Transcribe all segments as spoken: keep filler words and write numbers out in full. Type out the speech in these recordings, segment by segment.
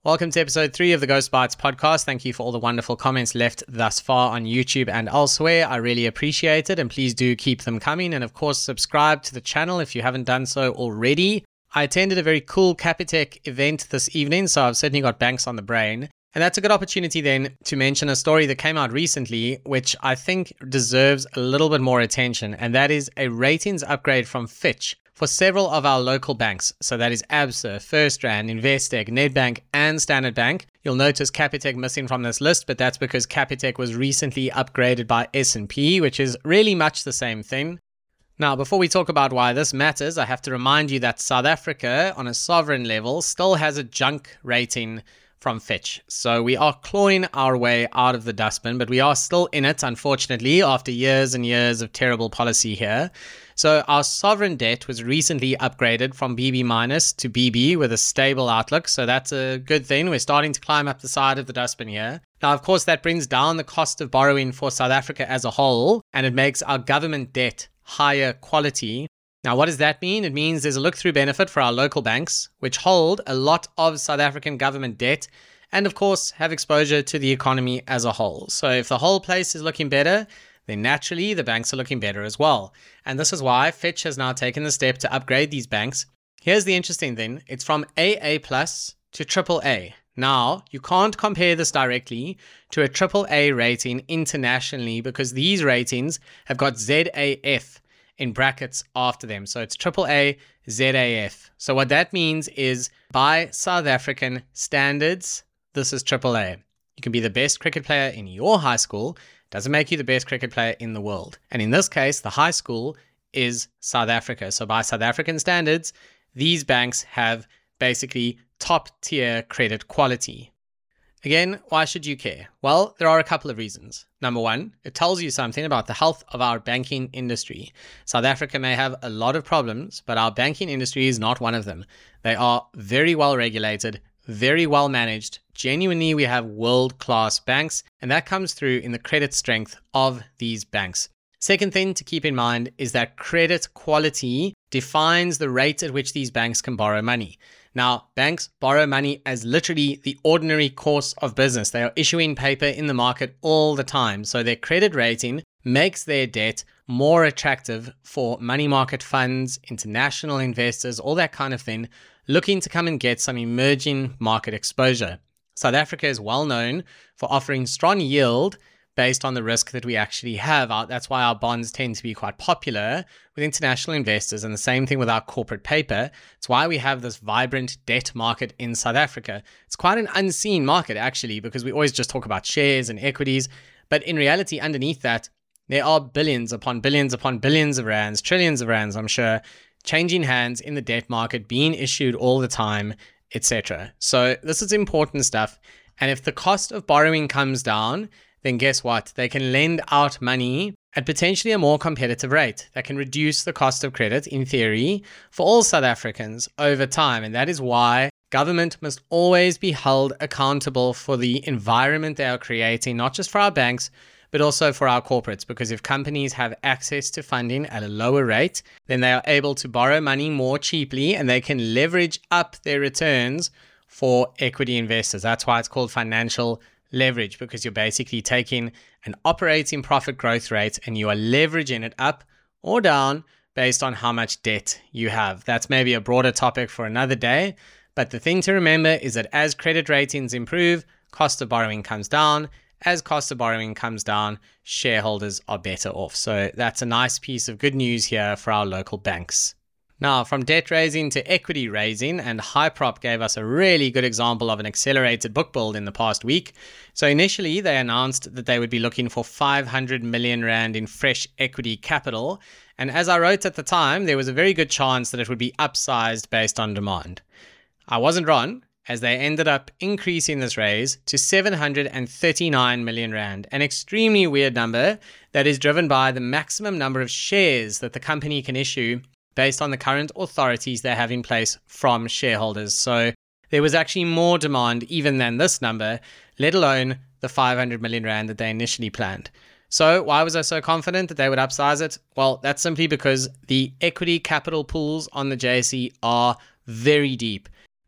Welcome to episode three of the Ghost Bites podcast. Thank you for all the wonderful comments left thus far on YouTube and elsewhere. I really appreciate it, and please do keep them coming. And of course, subscribe to the channel if you haven't done so already. I attended a very cool Capitec event this evening, so I've certainly got banks on the brain. And that's a good opportunity then to mention a story that came out recently, which I think deserves a little bit more attention. And that is a ratings upgrade from Fitch for several of our local banks. So that is ABSA, FirstRand, Investec, Nedbank, and Standard Bank. You'll notice Capitec missing from this list, but that's because Capitec was recently upgraded by S and P, which is really much the same thing. Now, before we talk about why this matters, I have to remind you that South Africa, on a sovereign level, still has a junk rating from Fitch. So we are clawing our way out of the dustbin, but we are still in it, unfortunately, after years and years of terrible policy here. So our sovereign debt was recently upgraded from B B minus to B B with a stable outlook. So that's a good thing. We're starting to climb up the side of the dustbin here. Now, of course, that brings down the cost of borrowing for South Africa as a whole, and it makes our government debt higher quality. Now, what does that mean? It means there's a look-through benefit for our local banks, which hold a lot of South African government debt and, of course, have exposure to the economy as a whole. So if the whole place is looking better, then naturally the banks are looking better as well. And this is why Fitch has now taken the step to upgrade these banks. Here's the interesting thing. It's from A A plus to triple A. Now, you can't compare this directly to a triple A rating internationally because these ratings have got Z A F in brackets after them. So it's triple A, Z A F. So what that means is by South African standards, this is triple A. You can be the best cricket player in your high school. Doesn't make you the best cricket player in the world. And in this case, the high school is South Africa. So by South African standards, these banks have basically top tier credit quality. Again, why should you care? Well, there are a couple of reasons. Number one, it tells you something about the health of our banking industry. South Africa may have a lot of problems, but our banking industry is not one of them. They are very well regulated, very well managed. Genuinely, we have world-class banks, and that comes through in the credit strength of these banks. Second thing to keep in mind is that credit quality defines the rate at which these banks can borrow money. Now, banks borrow money as literally the ordinary course of business. They are issuing paper in the market all the time. So their credit rating makes their debt more attractive for money market funds, international investors, all that kind of thing, looking to come and get some emerging market exposure. South Africa is well known for offering strong yield based on the risk that we actually have. That's why our bonds tend to be quite popular with international investors, and the same thing with our corporate paper. It's why we have this vibrant debt market in South Africa. It's quite an unseen market, actually, because we always just talk about shares and equities. But in reality, underneath that, there are billions upon billions upon billions of rands, trillions of rands, I'm sure, changing hands in the debt market, being issued all the time, et cetera. So this is important stuff. And if the cost of borrowing comes down, then guess what? They can lend out money at potentially a more competitive rate. That can reduce the cost of credit, in theory, for all South Africans over time. And that is why government must always be held accountable for the environment they are creating, not just for our banks, but also for our corporates. Because if companies have access to funding at a lower rate, then they are able to borrow money more cheaply and they can leverage up their returns for equity investors. That's why it's called financial leverage, because you're basically taking an operating profit growth rate and you are leveraging it up or down based on how much debt you have. That's maybe a broader topic for another day. But the thing to remember is that as credit ratings improve, cost of borrowing comes down. As cost of borrowing comes down, shareholders are better off. So that's a nice piece of good news here for our local banks. Now, from debt raising to equity raising, and Hyprop gave us a really good example of an accelerated book build in the past week. So initially, they announced that they would be looking for five hundred million rand in fresh equity capital. And as I wrote at the time, there was a very good chance that it would be upsized based on demand. I wasn't wrong, as they ended up increasing this raise to seven hundred thirty-nine million rand, an extremely weird number that is driven by the maximum number of shares that the company can issue based on the current authorities they have in place from shareholders. So there was actually more demand even than this number, let alone the five hundred million rand that they initially planned. So why was I so confident that they would upsize it? Well, that's simply because the equity capital pools on the J S E are very deep.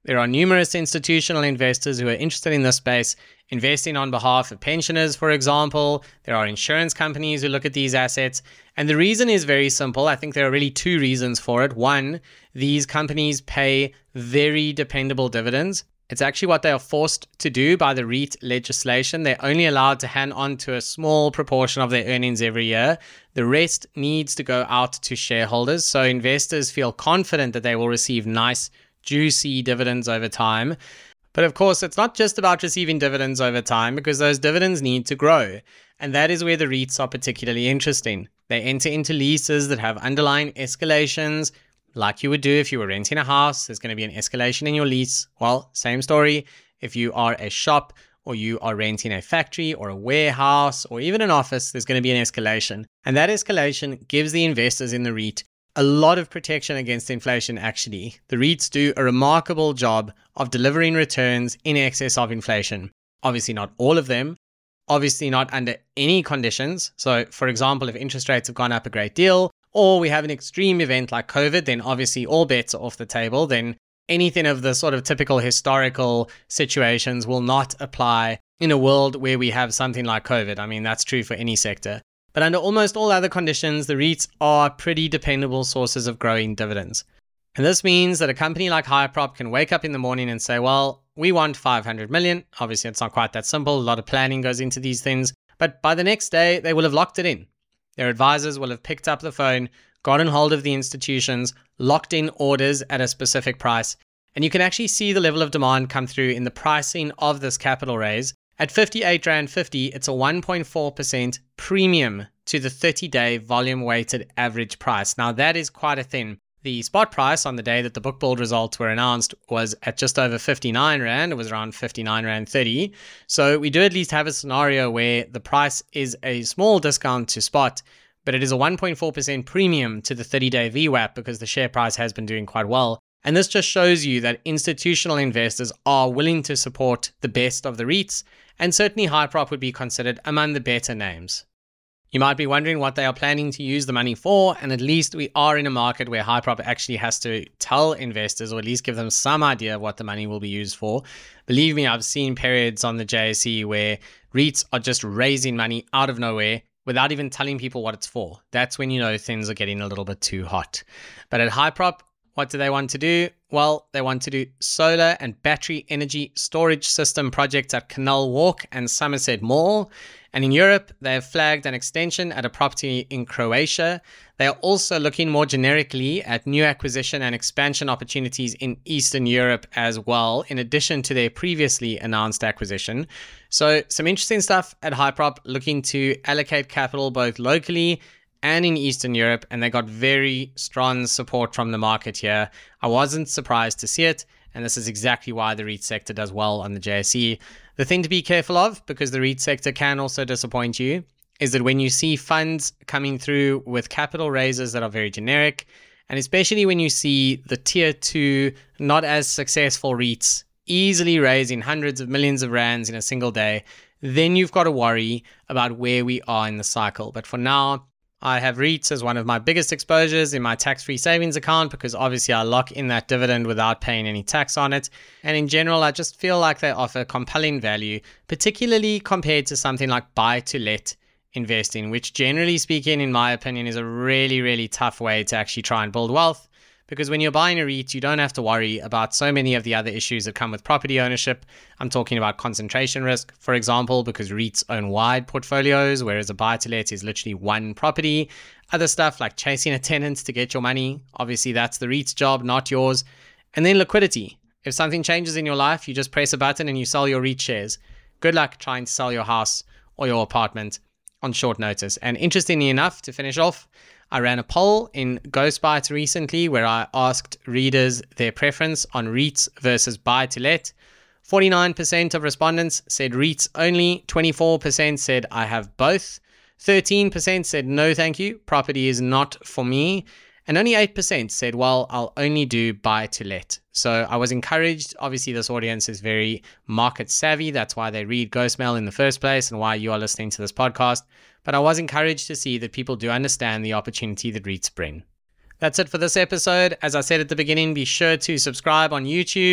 There are numerous institutional investors who are interested in this space, investing on behalf of pensioners, for example. There are insurance companies who look at these assets. And the reason is very simple. I think there are really two reasons for it. One, these companies pay very dependable dividends. It's actually what they are forced to do by the REIT legislation. They're only allowed to hand on to a small proportion of their earnings every year. The rest needs to go out to shareholders. So investors feel confident that they will receive nice, juicy dividends over time. But of course, it's not just about receiving dividends over time, because those dividends need to grow. And that is where the REITs are particularly interesting. They enter into leases that have underlying escalations, like you would do if you were renting a house. There's going to be an escalation in your lease. Well, same story. If you are a shop or you are renting a factory or a warehouse or even an office, there's going to be an escalation. And that escalation gives the investors in the REIT a lot of protection against inflation, actually. The REITs do a remarkable job of delivering returns in excess of inflation. Obviously not all of them. Obviously not under any conditions. So for example, if interest rates have gone up a great deal, or we have an extreme event like COVID, then obviously all bets are off the table. Then anything of the sort of typical historical situations will not apply in a world where we have something like COVID. I mean, that's true for any sector. But under almost all other conditions, the REITs are pretty dependable sources of growing dividends. And this means that a company like Hyprop can wake up in the morning and say, well, we want five hundred million. Obviously, it's not quite that simple. A lot of planning goes into these things. But by the next day, they will have locked it in. Their advisors will have picked up the phone, gotten hold of the institutions, locked in orders at a specific price. And you can actually see the level of demand come through in the pricing of this capital raise. At fifty-eight rand fifty, it's a one point four percent premium to the thirty-day volume-weighted average price. Now, that is quite a thing. The spot price on the day that the book build results were announced was at just over fifty-nine rand. It was around fifty-nine rand thirty. So we do at least have a scenario where the price is a small discount to spot, but it is a one point four percent premium to the thirty-day V WAP because the share price has been doing quite well. And this just shows you that institutional investors are willing to support the best of the REITs, and certainly Hyprop would be considered among the better names. You might be wondering what they are planning to use the money for, and at least we are in a market where Hyprop actually has to tell investors, or at least give them some idea of what the money will be used for. Believe me, I've seen periods on the J S E where REITs are just raising money out of nowhere without even telling people what it's for. That's when you know things are getting a little bit too hot. But at Hyprop, what do they want to do? Well, they want to do solar and battery energy storage system projects at Canal Walk and Somerset Mall. And in Europe, they have flagged an extension at a property in Croatia. They are also looking more generically at new acquisition and expansion opportunities in Eastern Europe as well, in addition to their previously announced acquisition. So some interesting stuff at Hyprop, looking to allocate capital both locally and in Eastern Europe, and they got very strong support from the market here. I wasn't surprised to see it, and this is exactly why the REIT sector does well on the J S E. The thing to be careful of, because the REIT sector can also disappoint you, is that when you see funds coming through with capital raises that are very generic, and especially when you see the tier two, not as successful REITs easily raising hundreds of millions of rands in a single day, then you've got to worry about where we are in the cycle. But for now, I have REITs as one of my biggest exposures in my tax-free savings account because obviously I lock in that dividend without paying any tax on it. And in general, I just feel like they offer compelling value, particularly compared to something like buy-to-let investing, which generally speaking, in my opinion, is a really, really tough way to actually try and build wealth. Because when you're buying a REIT, you don't have to worry about so many of the other issues that come with property ownership. I'm talking about concentration risk, for example, because REITs own wide portfolios, whereas a buy-to-let is literally one property. Other stuff like chasing a tenant to get your money. Obviously, that's the REIT's job, not yours. And then liquidity. If something changes in your life, you just press a button and you sell your REIT shares. Good luck trying to sell your house or your apartment on short notice. And interestingly enough, to finish off, I ran a poll in GhostBytes recently where I asked readers their preference on REITs versus buy-to-let. forty-nine percent of respondents said REITs only, twenty-four percent said I have both, thirteen percent said no thank you, property is not for me, and only eight percent said, well, I'll only do buy-to-let. So I was encouraged. Obviously, this audience is very market savvy. That's why they read Ghostmail in the first place and why you are listening to this podcast. But I was encouraged to see that people do understand the opportunity that REITs bring. That's it for this episode. As I said at the beginning, be sure to subscribe on YouTube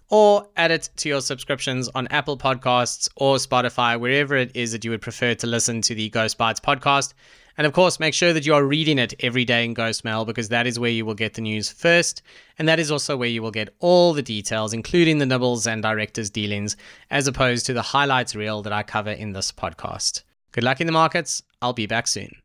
or add it to your subscriptions on Apple Podcasts or Spotify, wherever it is that you would prefer to listen to the Ghost Bites podcast. And of course, make sure that you are reading it every day in Ghost Mail, because that is where you will get the news first. And that is also where you will get all the details, including the nibbles and directors' dealings, as opposed to the highlights reel that I cover in this podcast. Good luck in the markets. I'll be back soon.